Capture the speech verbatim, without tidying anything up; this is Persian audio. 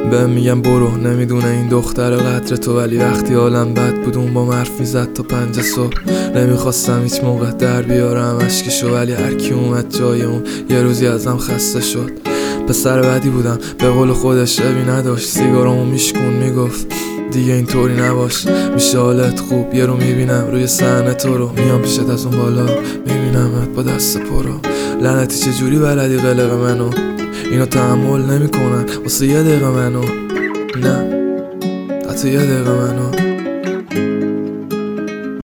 بهم میگم برو، نمیدونه این دختر قدر تو، ولی وقتی حالم بد بود اون با مرف میزد تا پنج صبح. نمیخواستم هیچ موقع در بیارم اشکشو، ولی هرکی اومد جای اون یه روزی ازم خسته شد. پسر بدی بودم به قول خودش، عیبی نداشت، سیگارامو میشکون میگفت دیگه اینطوری نباش، میشه حالت خوب. یه رو میبینم روی صحنه تو رو، میام پیشت از اون بالا میبینمت با دست پرو. لعنتی چجوری بلدی قلق منو، اینو تحمل نمیکنن واسه یه دقیقه منو، نه حتی یه دقیقه منو.